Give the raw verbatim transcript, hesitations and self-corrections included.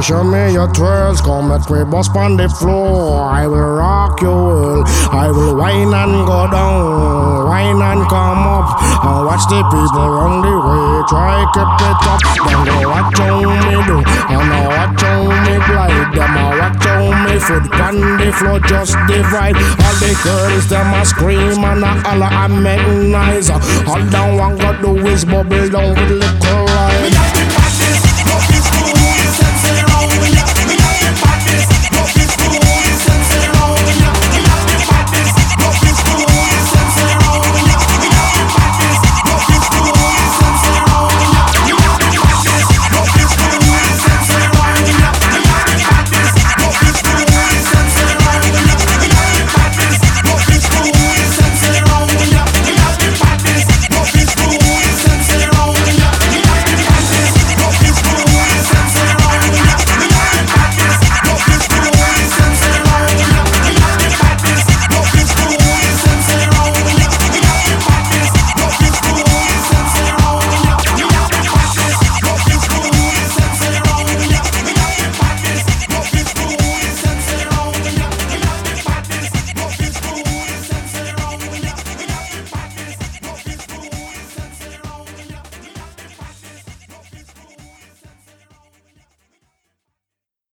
show me your twirls, come make me bust on the floor. I will rock your world, I will whine and go down, whine and come up, and watch the people on the way, try keep it up. Then go watch how me do, and I watch how me glide. Them I watch how me foot on the floor just divide. All the girls them a scream and a holler and make noise. All down one got do is bubble down with liquor.